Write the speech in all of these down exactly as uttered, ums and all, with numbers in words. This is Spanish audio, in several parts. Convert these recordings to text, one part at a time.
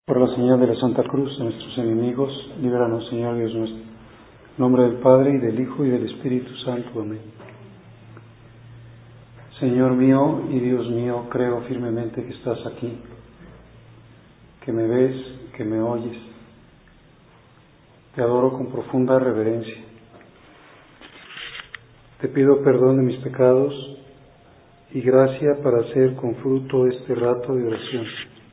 Por la señal de la Santa Cruz de nuestros enemigos, líbranos, Señor Dios nuestro. En nombre del Padre, y del Hijo, y del Espíritu Santo. Amén. Señor mío y Dios mío, creo firmemente que estás aquí, que me ves, que me oyes. Te adoro con profunda reverencia. Te pido perdón de mis pecados y gracia para hacer con fruto este rato de oración.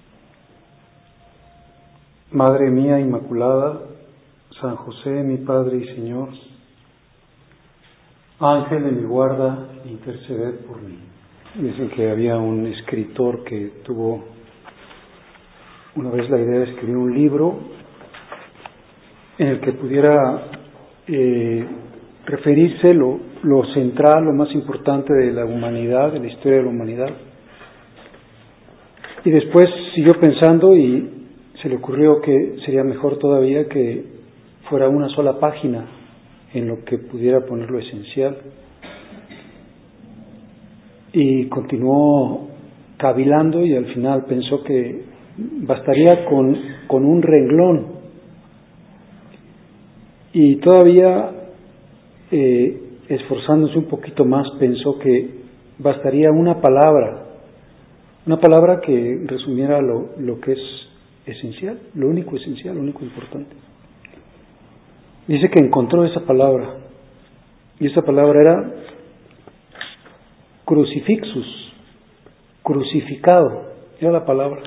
Madre mía Inmaculada, San José, mi Padre y Señor, Ángel de mi guarda, interceded por mí. Dicen que había un escritor que tuvo una vez la idea de escribir un libro en el que pudiera eh, referirse lo, lo central, lo más importante de la humanidad, de la historia de la humanidad. Y después siguió pensando y se le ocurrió que sería mejor todavía que fuera una sola página en lo que pudiera poner lo esencial. Y continuó cavilando y al final pensó que bastaría con, con un renglón. Y todavía, eh, esforzándose un poquito más, pensó que bastaría una palabra, una palabra que resumiera lo, lo que es esencial, lo único esencial, lo único importante. Dice que encontró esa palabra, y esa palabra era crucifixus, crucificado, era la palabra.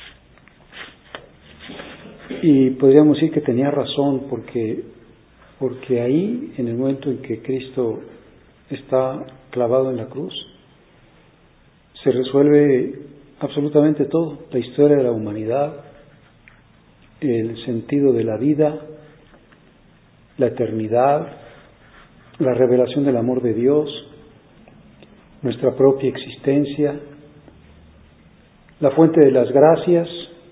Y podríamos decir que tenía razón, porque, porque ahí, en el momento en que Cristo está clavado en la cruz, se resuelve absolutamente todo, la historia de la humanidad, el sentido de la vida, la eternidad, la revelación del amor de Dios, nuestra propia existencia, la fuente de las gracias.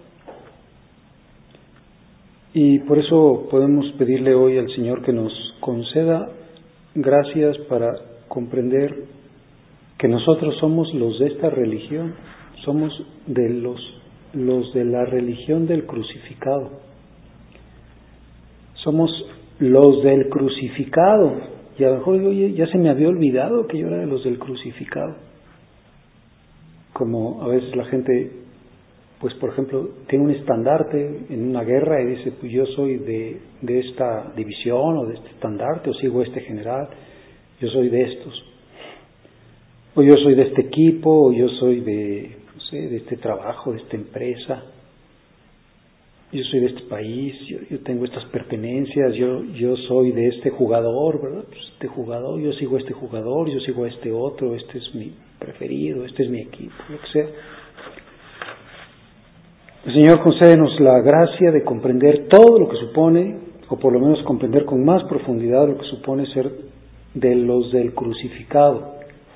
Y por eso podemos pedirle hoy al Señor que nos conceda gracias para comprender que nosotros somos los de esta religión, somos de los, los de la religión del crucificado. Somos los del crucificado. Y a lo mejor, oye, ya se me había olvidado que yo era de los del crucificado. Como a veces la gente, pues por ejemplo, tiene un estandarte en una guerra y dice, pues yo soy de, de esta división o de este estandarte, o sigo a este general, yo soy de estos. O yo soy de este equipo, o yo soy de, no sé, de este trabajo, de esta empresa. Yo soy de este país, yo, yo tengo estas pertenencias, yo, yo soy de este jugador, ¿verdad? Pues este jugador, yo sigo a este jugador, yo sigo a este otro, este es mi preferido, este es mi equipo, lo que sea. El Señor concédenos la gracia de comprender todo lo que supone, o por lo menos comprender con más profundidad lo que supone ser de los del crucificado.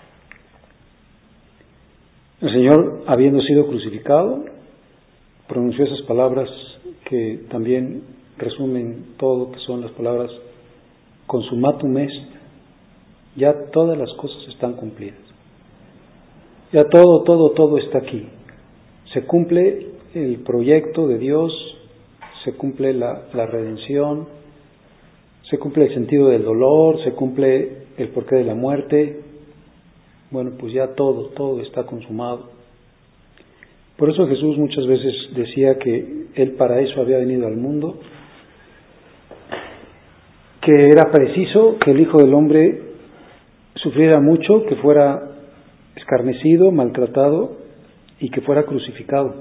El Señor, habiendo sido crucificado, pronunció esas palabras que también resumen todo, que son las palabras consumatum est. Ya todas las cosas están cumplidas. Ya todo, todo, todo está aquí. Se cumple el proyecto de Dios, se cumple la, la redención, se cumple el sentido del dolor, se cumple el porqué de la muerte. Bueno, pues ya todo, todo está consumado. Por eso Jesús muchas veces decía que Él para eso había venido al mundo, que era preciso que el Hijo del Hombre sufriera mucho, que fuera escarnecido, maltratado y que fuera crucificado.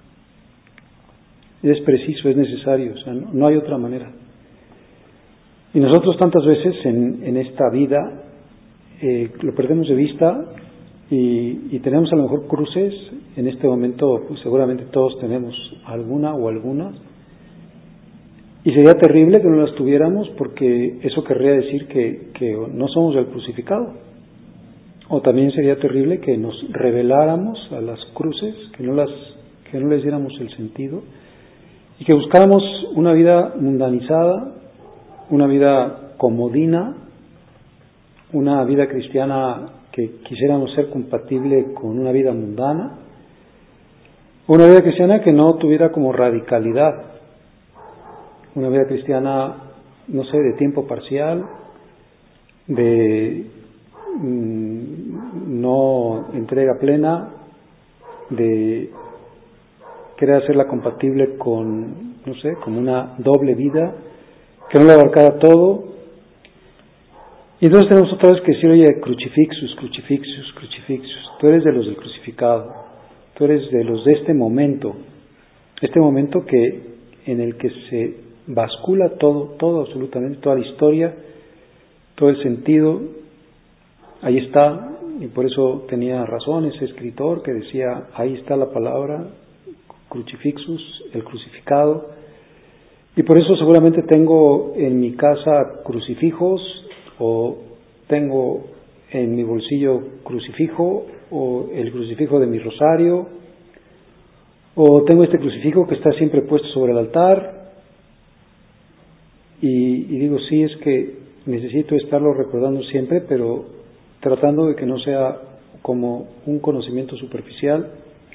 Es preciso, es necesario, o sea, no, no hay otra manera. Y nosotros tantas veces en, en esta vida eh, lo perdemos de vista y, y tenemos a lo mejor cruces. En este momento pues seguramente todos tenemos alguna o algunas, y sería terrible que no las tuviéramos, porque eso querría decir que, que no somos del crucificado. O también sería terrible que nos rebeláramos a las cruces, que no las que no les diéramos el sentido y que buscáramos una vida mundanizada, una vida comodina, una vida cristiana que quisiéramos ser compatible con una vida mundana, una vida cristiana que no tuviera como radicalidad, una vida cristiana, no sé, de tiempo parcial, de mmm, no entrega plena, de querer hacerla compatible con, no sé, como una doble vida, que no le abarcara todo. Y entonces tenemos otra vez que decir, oye, crucifixus, crucifixus, crucifixus, tú eres de los del crucificado, tú eres de los de este momento, este momento que en el que se bascula todo, todo absolutamente, toda la historia, todo el sentido, ahí está, y por eso tenía razón ese escritor que decía, ahí está la palabra, crucifixus, el crucificado, y por eso seguramente tengo en mi casa crucifijos, o tengo en mi bolsillo crucifijo, o el crucifijo de mi rosario, o tengo este crucifijo que está siempre puesto sobre el altar, y, y digo, sí, es que necesito estarlo recordando siempre, pero tratando de que no sea como un conocimiento superficial,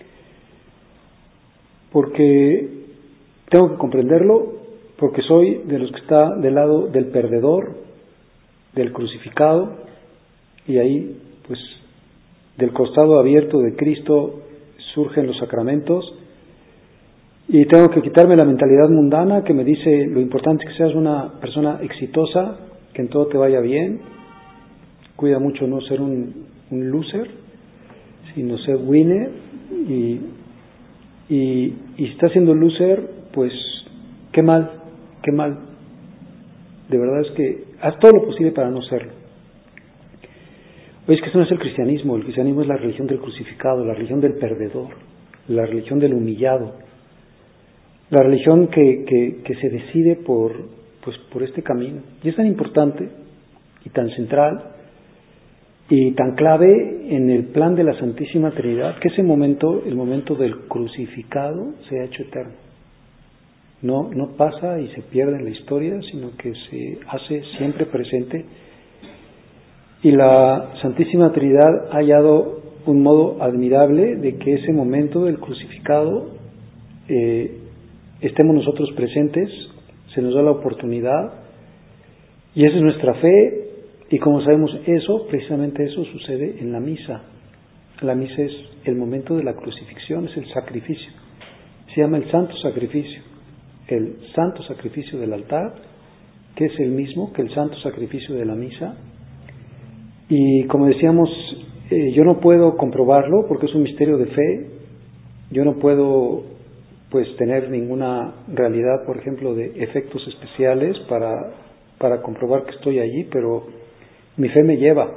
porque tengo que comprenderlo, porque soy de los que está del lado del perdedor, del crucificado, y ahí, pues, del costado abierto de Cristo surgen los sacramentos, y tengo que quitarme la mentalidad mundana que me dice lo importante es que seas una persona exitosa, que en todo te vaya bien, cuida mucho no ser un, un loser, sino ser winner, y, y, y si estás siendo loser, pues qué mal, qué mal, de verdad es que haz todo lo posible para no serlo. Oye, es que eso no es el cristianismo, el cristianismo es la religión del crucificado, la religión del perdedor, la religión del humillado, la religión que, que, que se decide por, pues, por este camino. Y es tan importante y tan central y tan clave en el plan de la Santísima Trinidad que ese momento, el momento del crucificado, se ha hecho eterno. No, no pasa y se pierde en la historia, sino que se hace siempre presente. Y la Santísima Trinidad ha hallado un modo admirable de que ese momento del crucificado eh, estemos nosotros presentes, se nos da la oportunidad, y esa es nuestra fe, y como sabemos eso, precisamente eso sucede en la misa. La misa es el momento de la crucifixión, es el sacrificio, se llama el santo sacrificio, el santo sacrificio del altar, que es el mismo que el santo sacrificio de la misa, y como decíamos, eh, yo no puedo comprobarlo porque es un misterio de fe, yo no puedo pues tener ninguna realidad, por ejemplo, de efectos especiales para, para comprobar que estoy allí, pero mi fe me lleva.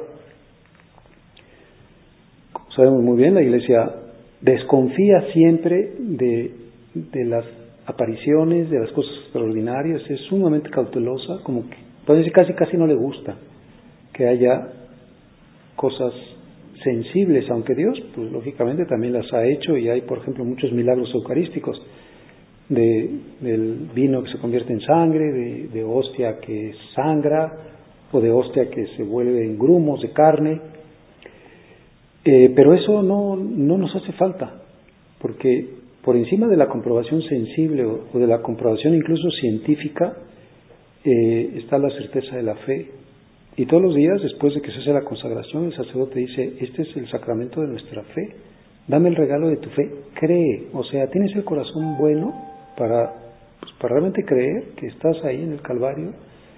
Como sabemos muy bien, la Iglesia desconfía siempre de, de las apariciones, de las cosas extraordinarias, es sumamente cautelosa, como que puede decir casi casi no le gusta que haya cosas sensibles, aunque Dios, pues lógicamente también las ha hecho, y hay, por ejemplo, muchos milagros eucarísticos, de, del vino que se convierte en sangre, de, de hostia que sangra, o de hostia que se vuelve en grumos de carne, eh, pero eso no, no nos hace falta, porque por encima de la comprobación sensible o, o de la comprobación incluso científica, eh, está la certeza de la fe. Y todos los días, después de que se hace la consagración, el sacerdote dice, este es el sacramento de nuestra fe, dame el regalo de tu fe, cree, o sea, tienes el corazón bueno para, pues, para realmente creer que estás ahí en el Calvario,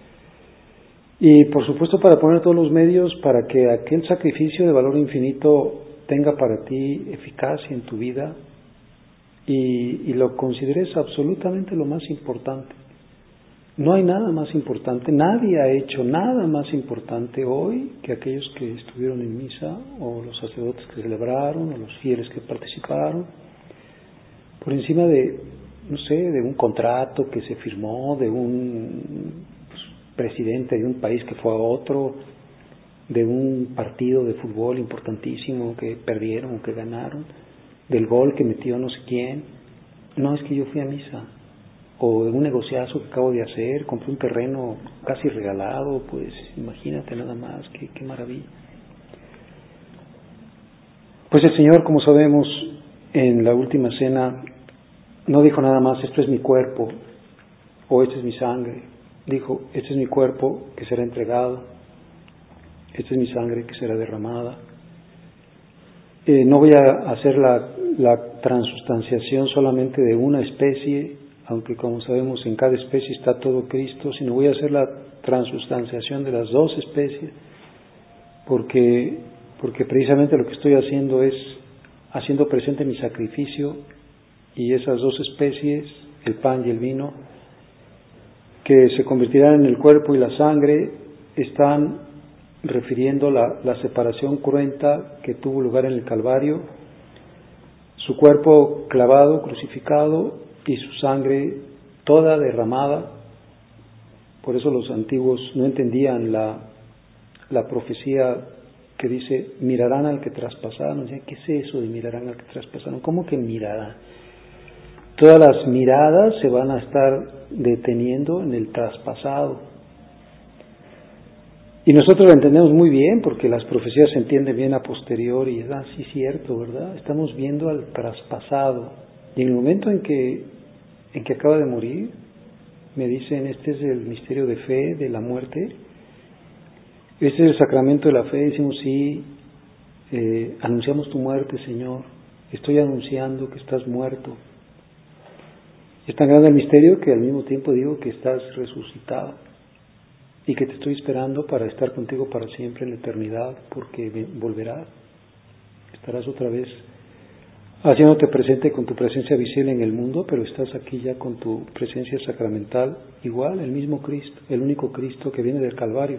y por supuesto para poner todos los medios para que aquel sacrificio de valor infinito tenga para ti eficacia en tu vida, y, y lo consideres absolutamente lo más importante. No hay nada más importante, nadie ha hecho nada más importante hoy que aquellos que estuvieron en misa, o los sacerdotes que celebraron, o los fieles que participaron, por encima de, no sé, de un contrato que se firmó, de un pues, presidente de un país que fue a otro, de un partido de fútbol importantísimo que perdieron o que ganaron, del gol que metió no sé quién. No, es que yo fui a misa. O de un negociazo que acabo de hacer, compré un terreno casi regalado, pues imagínate nada más, qué, qué maravilla. Pues el Señor, como sabemos, en la última cena no dijo nada más, esto es mi cuerpo o esta es mi sangre. Dijo, este es mi cuerpo que será entregado, esta es mi sangre que será derramada. Eh, no voy a hacer la, la transustanciación solamente de una especie, aunque como sabemos en cada especie está todo Cristo, sino voy a hacer la transustanciación de las dos especies, porque, porque precisamente lo que estoy haciendo es haciendo presente mi sacrificio, y esas dos especies, el pan y el vino, que se convertirán en el cuerpo y la sangre, están refiriendo la, la separación cruenta que tuvo lugar en el Calvario, su cuerpo clavado, crucificado, y su sangre toda derramada. Por eso los antiguos no entendían la, la profecía que dice, mirarán al que traspasaron. Decían, ¿qué es eso de mirarán al que traspasaron? ¿Cómo que mirarán? Todas las miradas se van a estar deteniendo en el traspasado. Y nosotros lo entendemos muy bien porque las profecías se entienden bien a posteriori. Es así cierto, ¿verdad? Estamos viendo al traspasado. Y en el momento en que, en que acaba de morir, me dicen, este es el misterio de fe, de la muerte. Este es el sacramento de la fe. Decimos, sí, eh, anunciamos tu muerte, Señor. Estoy anunciando que estás muerto. Es tan grande el misterio que al mismo tiempo digo que estás resucitado y que te estoy esperando para estar contigo para siempre en la eternidad, porque volverás, estarás otra vez haciéndote presente con tu presencia visible en el mundo, pero estás aquí ya con tu presencia sacramental, igual, el mismo Cristo, el único Cristo que viene del Calvario.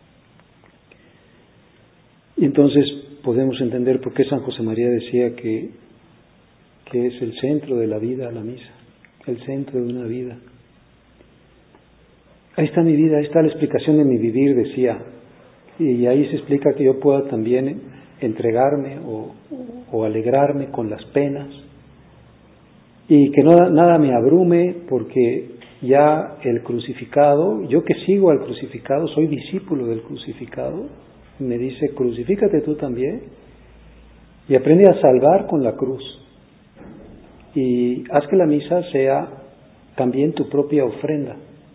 Y entonces podemos entender por qué San José María decía que, que es el centro de la vida, la misa, el centro de una vida. Ahí está mi vida, ahí está la explicación de mi vivir, decía, y ahí se explica que yo pueda también entregarme o, o alegrarme con las penas, y que no, nada me abrume, porque ya el crucificado, yo que sigo al crucificado, soy discípulo del crucificado, me dice, crucifícate tú también, y aprende a salvar con la cruz, y haz que la misa sea también tu propia ofrenda.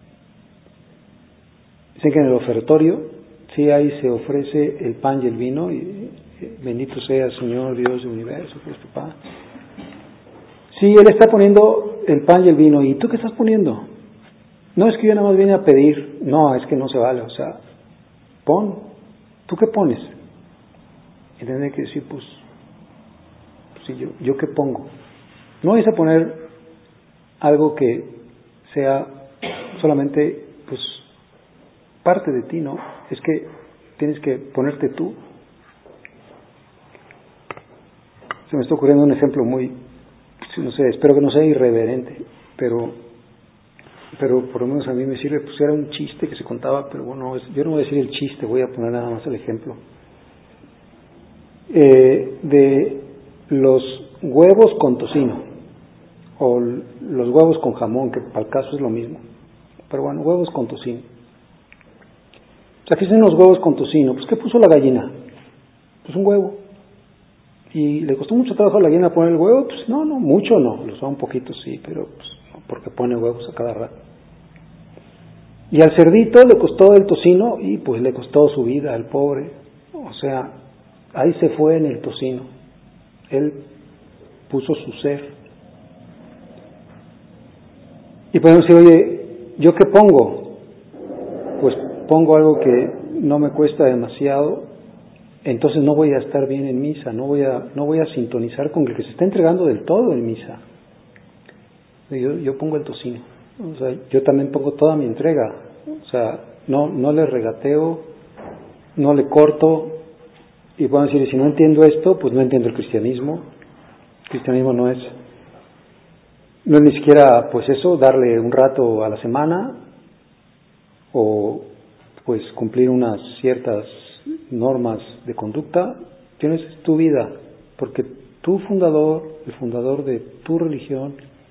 Dicen que en el ofertorio, sí, ahí se ofrece el pan y el vino, y bendito sea Señor Dios del universo por este pan. Sí, Él está poniendo el pan y el vino, ¿y tú qué estás poniendo? No, es que yo nada más vine a pedir. No, es que no se vale, o sea, pon, ¿tú qué pones? Y tendré que decir, pues, pues sí, yo, ¿yo qué pongo? No vais a poner algo que sea solamente, pues, parte de ti, ¿no? Es que tienes que ponerte tú. Se me está ocurriendo un ejemplo muy, no sé, espero que no sea irreverente, pero pero por lo menos a mí me sirve, pues era un chiste que se contaba, pero bueno, yo no voy a decir el chiste, voy a poner nada más el ejemplo. Eh, de los huevos con tocino, o los huevos con jamón, que para el caso es lo mismo, pero bueno, huevos con tocino. O sea, ¿qué son los huevos con tocino? Pues ¿qué puso la gallina? Pues un huevo. ¿Y le costó mucho trabajo a la gallina poner el huevo? Pues no, no, mucho no, lo son un poquito sí, pero pues, no, porque pone huevos a cada rato. Y al cerdito le costó el tocino y pues le costó su vida al pobre. O sea, ahí se fue en el tocino. Él puso su ser. Y podemos decir, oye, ¿yo qué pongo? Pues pongo algo que no me cuesta demasiado, entonces no voy a estar bien en misa, no voy a, no voy a sintonizar con el que se está entregando del todo en misa. Yo, yo pongo el tocino, o sea, yo también pongo toda mi entrega, o sea, no, no le regateo, no le corto, y puedo decir, si no entiendo esto, pues no entiendo el cristianismo. El cristianismo no es, no es ni siquiera, pues eso, darle un rato a la semana, o pues cumplir unas ciertas normas de conducta. Tienes tu vida, porque tu fundador, el fundador de tu religión,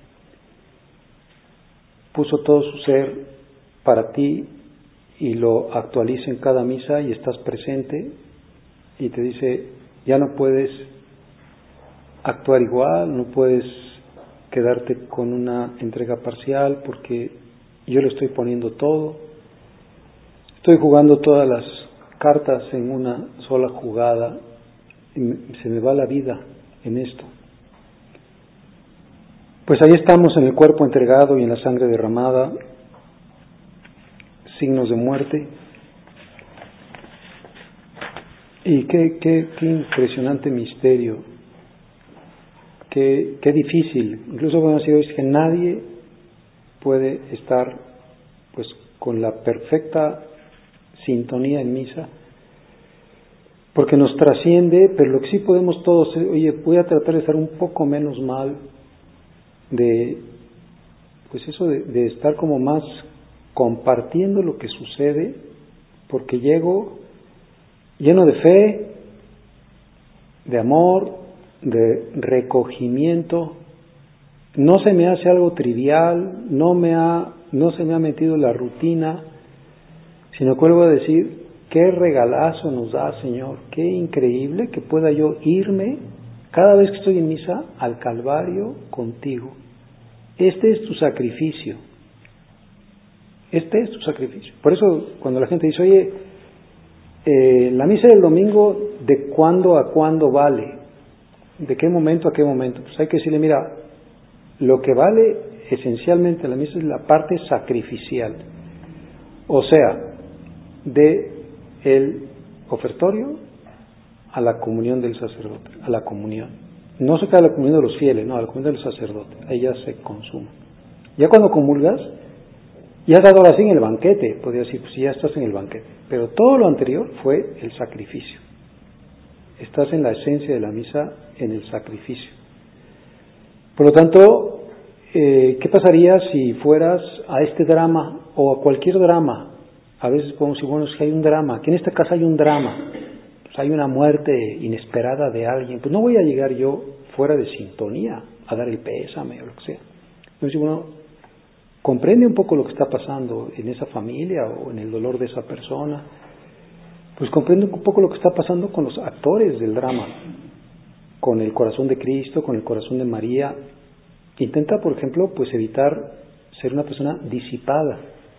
puso todo su ser para ti y lo actualiza en cada misa y estás presente y te dice, ya no puedes actuar igual, no puedes quedarte con una entrega parcial porque yo le estoy poniendo todo, estoy jugando todas las cartas en una sola jugada y se me va la vida en esto. Pues ahí estamos en el cuerpo entregado y en la sangre derramada, signos de muerte. Y qué, qué, qué impresionante misterio, qué, qué difícil. Incluso bueno, así es que nadie puede estar pues con la perfecta sintonía en misa, porque nos trasciende, pero lo que sí podemos todos, oye, voy a tratar de estar un poco menos mal, de pues eso de, de estar como más compartiendo lo que sucede, porque llego lleno de fe, de amor, de recogimiento, no se me hace algo trivial, no me ha, no se me ha metido la rutina, sino que vuelvo a decir, qué regalazo nos da, Señor, qué increíble que pueda yo irme cada vez que estoy en misa al Calvario contigo. Este es tu sacrificio, este es tu sacrificio. Por eso cuando la gente dice, oye, eh, la misa del domingo, ¿de cuándo a cuándo vale? ¿De qué momento a qué momento? Pues hay que decirle, mira, lo que vale esencialmente la misa es la parte sacrificial, o sea, de el ofertorio a la comunión del sacerdote, a la comunión. No se queda la comunión de los fieles, no, a la comunión del sacerdote, ahí ya se consume. Ya cuando comulgas, ya has dado así en el banquete, podría decir, pues ya estás en el banquete, pero todo lo anterior fue el sacrificio. Estás en la esencia de la misa, en el sacrificio. Por lo tanto, eh, ¿qué pasaría si fueras a este drama o a cualquier drama? A veces podemos decir, bueno, es que hay un drama, que en esta casa hay un drama, pues hay una muerte inesperada de alguien, pues no voy a llegar yo fuera de sintonía a dar el pésame o lo que sea. Entonces, bueno, comprende un poco lo que está pasando en esa familia o en el dolor de esa persona, pues comprende un poco lo que está pasando con los actores del drama, con el corazón de Cristo, con el corazón de María. Intenta, por ejemplo, pues evitar ser una persona disipada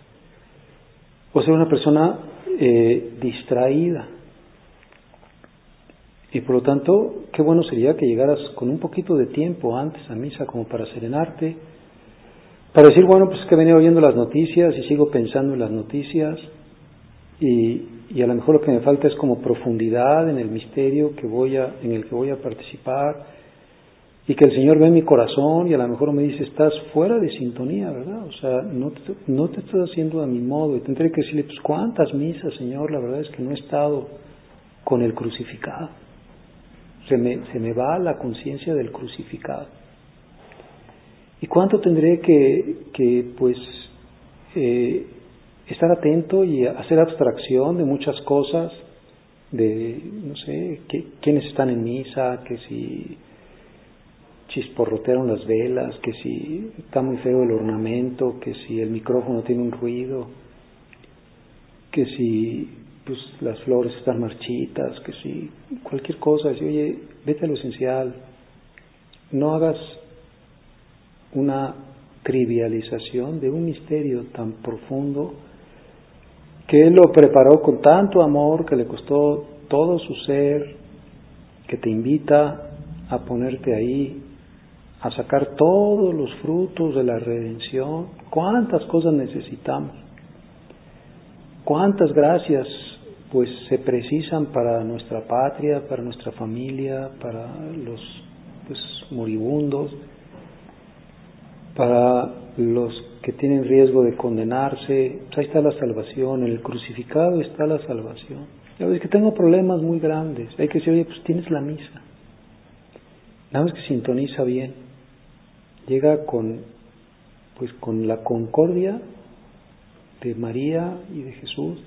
o ser una persona eh, distraída. Y por lo tanto, qué bueno sería que llegaras con un poquito de tiempo antes a misa como para serenarte, para decir, bueno, pues es que he venido oyendo las noticias y sigo pensando en las noticias y, y a lo mejor lo que me falta es como profundidad en el misterio que voy a, en el que voy a participar, y que el Señor ve mi corazón y a lo mejor me dice, estás fuera de sintonía, ¿verdad? O sea, no te, no te estás haciendo a mi modo, y tendré que decirle, pues cuántas misas, Señor, la verdad es que no he estado con el crucificado, se me, se me va la conciencia del crucificado. ¿Y cuánto tendré que, que pues, eh, estar atento y hacer abstracción de muchas cosas, de, no sé, que, quiénes están en misa, que si chisporrotearon las velas, que si está muy feo el ornamento, que si el micrófono tiene un ruido, que si pues las flores están marchitas, que si cualquier cosa, decir, oye, vete a lo esencial, no hagas una trivialización de un misterio tan profundo que Él lo preparó con tanto amor, que le costó todo su ser, que te invita a ponerte ahí, a sacar todos los frutos de la redención. ¿Cuántas cosas necesitamos? ¿Cuántas gracias pues se precisan para nuestra patria, para nuestra familia, para los pues, moribundos, para los que tienen riesgo de condenarse? Pues ahí está la salvación, en el crucificado está la salvación. Ya ves que tengo problemas muy grandes, hay que decir, oye, pues tienes la misa, nada más que sintoniza bien, llega con pues con la concordia de María y de Jesús.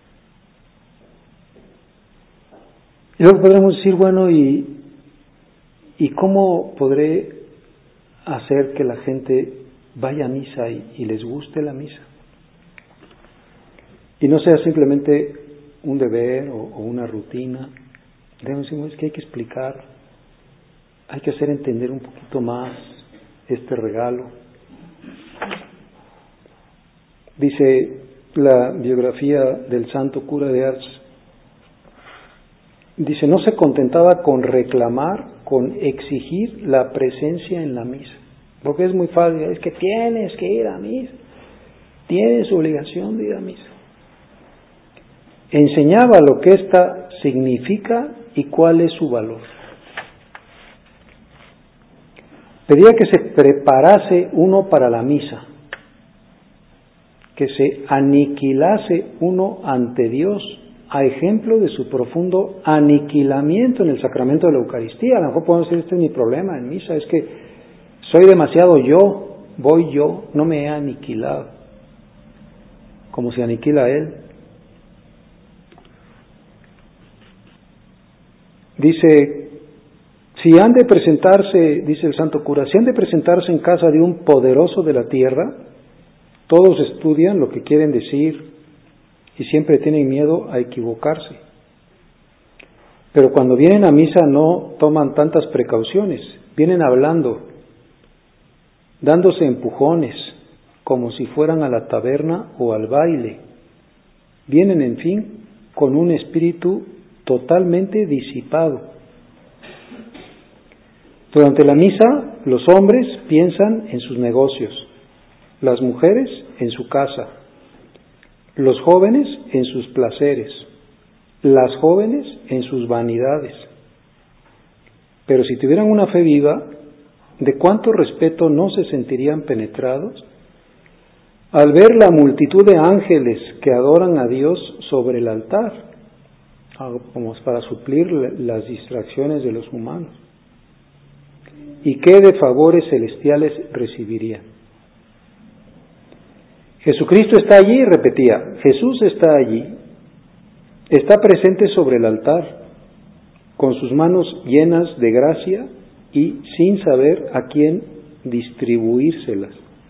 Y luego podremos decir, bueno, ¿y, y cómo podré hacer que la gente vaya a misa y, y les guste la misa? Y no sea simplemente un deber o, o una rutina. Debemos decir, es que hay que explicar hay que hacer entender un poquito más este regalo. Dice la biografía del santo cura de Ars, dice, no se contentaba con reclamar, con exigir la presencia en la misa, porque es muy fácil, es que tienes que ir a misa, tienes obligación de ir a misa. Enseñaba lo que ésta significa y cuál es su valor. Pedía que se preparase uno para la misa, que se aniquilase uno ante Dios, a ejemplo de su profundo aniquilamiento en el sacramento de la Eucaristía. A lo mejor podemos decir, este es mi problema en misa, es que soy demasiado yo, voy yo, no me he aniquilado, como se aniquila Él. Dice, si han de presentarse, dice el santo cura, si han de presentarse en casa de un poderoso de la tierra, todos estudian lo que quieren decir y siempre tienen miedo a equivocarse. Pero cuando vienen a misa no toman tantas precauciones, vienen hablando, dándose empujones, como si fueran a la taberna o al baile. Vienen, en fin, con un espíritu totalmente disipado. Durante la misa, los hombres piensan en sus negocios, las mujeres en su casa, los jóvenes en sus placeres, las jóvenes en sus vanidades. Pero si tuvieran una fe viva, ¿de cuánto respeto no se sentirían penetrados al ver la multitud de ángeles que adoran a Dios sobre el altar, como para suplir las distracciones de los humanos? ¿Y qué de favores celestiales recibirían? Jesucristo está allí, repetía, Jesús está allí, está presente sobre el altar, con sus manos llenas de gracia y sin saber a quién distribuírselas.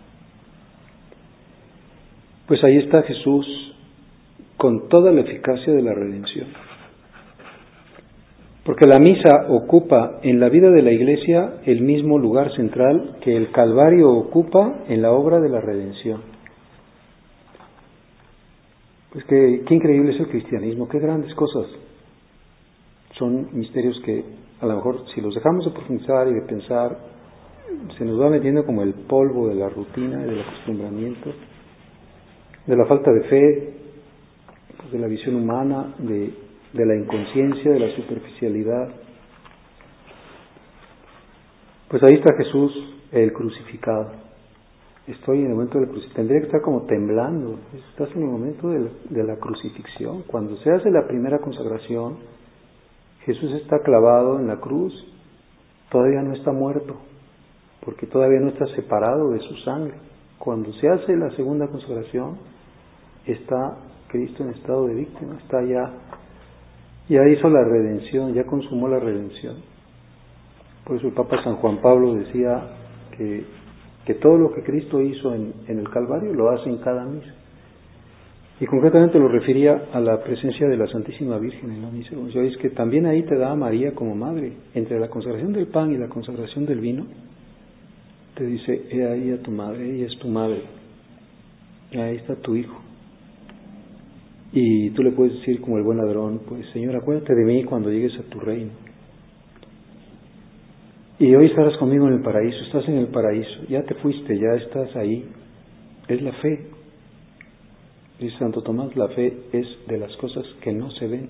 Pues ahí está Jesús con toda la eficacia de la redención. Porque la misa ocupa en la vida de la Iglesia el mismo lugar central que el Calvario ocupa en la obra de la redención. Pues qué, qué increíble es el cristianismo, qué grandes cosas. Son misterios que a lo mejor si los dejamos de profundizar y de pensar, se nos va metiendo como el polvo de la rutina y del acostumbramiento, de la falta de fe, pues de la visión humana, de, de la inconsciencia, de la superficialidad. Pues ahí está Jesús, el crucificado. Estoy en el momento de la crucifixión, tendría que estar como temblando, estás en el momento de la, de la crucifixión. Cuando se hace la primera consagración, Jesús está clavado en la cruz, todavía no está muerto, porque todavía no está separado de su sangre. Cuando se hace la segunda consagración, está Cristo en estado de víctima, está ya, ya hizo la redención, ya consumó la redención. Por eso el Papa San Juan Pablo decía que que todo lo que Cristo hizo en, en el Calvario lo hace en cada misa. Y concretamente lo refería a la presencia de la Santísima Virgen en la misa. Ya veis que también ahí te da a María como madre. Entre la consagración del pan y la consagración del vino, te dice, he ahí a tu madre, ella es tu madre. Ahí está tu hijo. Y tú le puedes decir como el buen ladrón, pues Señor, acuérdate de mí cuando llegues a tu reino. Y hoy estarás conmigo en el paraíso, estás en el paraíso, ya te fuiste, ya estás ahí. Es la fe. Dice Santo Tomás, la fe es de las cosas que no se ven,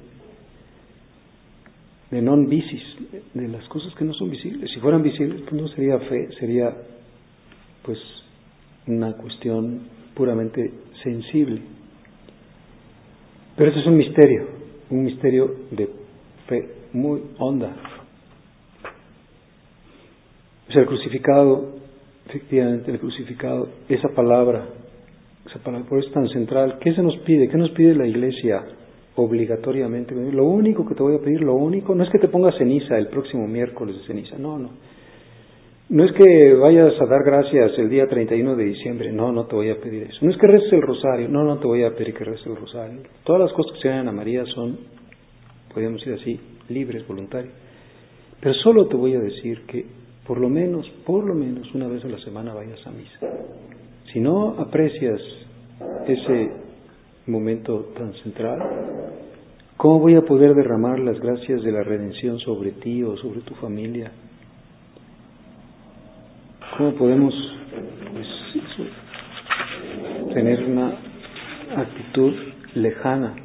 de non visis, de las cosas que no son visibles. Si fueran visibles, pues no sería fe, sería pues una cuestión puramente sensible. Pero eso es un misterio, un misterio de fe muy honda. O sea, el crucificado, efectivamente, el crucificado, esa palabra, esa palabra, por eso es tan central. ¿Qué se nos pide? ¿Qué nos pide la Iglesia obligatoriamente? Lo único que te voy a pedir, lo único, no es que te pongas ceniza el próximo miércoles de ceniza, no, no. No es que vayas a dar gracias el día treinta y uno de diciembre, no, no te voy a pedir eso. No es que reces el rosario, no, no te voy a pedir que reces el rosario. Todas las cosas que se llaman a María son, podríamos decir así, libres, voluntarias. Pero solo te voy a decir que por lo menos, por lo menos una vez a la semana vayas a misa. Si no aprecias ese momento tan central, ¿cómo voy a poder derramar las gracias de la redención sobre ti o sobre tu familia? ¿Cómo podemos pues, eso, tener una actitud lejana?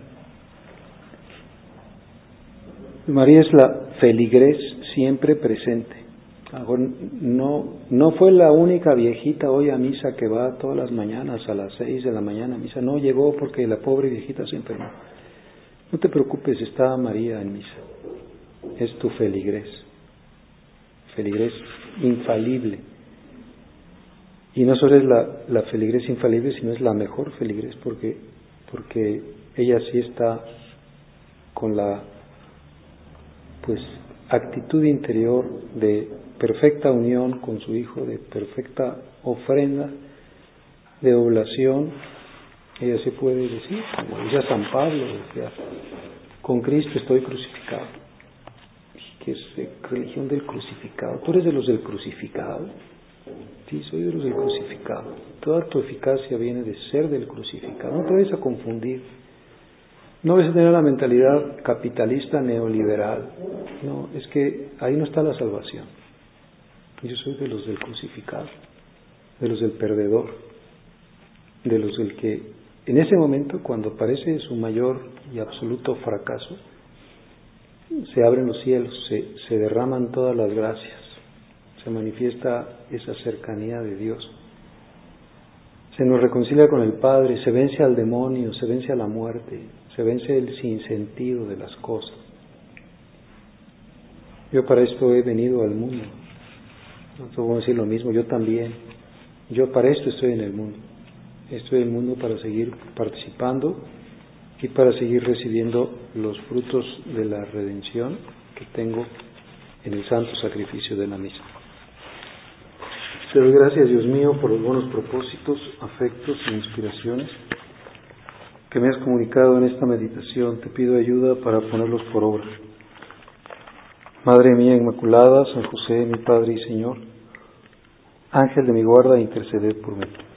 María es la feligres siempre presente. No, no fue la única viejita hoy a misa que va todas las mañanas a las seis de la mañana a misa. No llegó porque la pobre viejita se enfermó. No te preocupes, está María en misa. Es tu feligres. Feligres infalible. Y no solo es la, la feligres infalible, sino es la mejor feligres porque, porque ella sí está con la pues actitud interior de perfecta unión con su Hijo, de perfecta ofrenda, de oblación. Ella se puede decir, como decía San Pablo, decía, con Cristo estoy crucificado. ¿Qué es eh, religión del crucificado? ¿Tú eres de los del crucificado? Sí, soy de los del crucificado. Toda tu eficacia viene de ser del crucificado. No te vayas a confundir. No debes tener la mentalidad capitalista neoliberal. No, es que ahí no está la salvación. Yo soy de los del crucificado, de los del perdedor, de los del que en ese momento, cuando parece su mayor y absoluto fracaso, se abren los cielos, se, se derraman todas las gracias, se manifiesta esa cercanía de Dios. Se nos reconcilia con el Padre, se vence al demonio, se vence a la muerte, se vence el sinsentido de las cosas. Yo para esto he venido al mundo. No te voy a decir lo mismo, yo también. Yo para esto estoy en el mundo. Estoy en el mundo para seguir participando y para seguir recibiendo los frutos de la redención que tengo en el santo sacrificio de la misa. Te doy gracias, Dios mío, por los buenos propósitos, afectos e inspiraciones que me has comunicado en esta meditación. Te pido ayuda para ponerlos por obra. Madre mía Inmaculada, San José, mi Padre y Señor, Ángel de mi guarda, interceded por mí.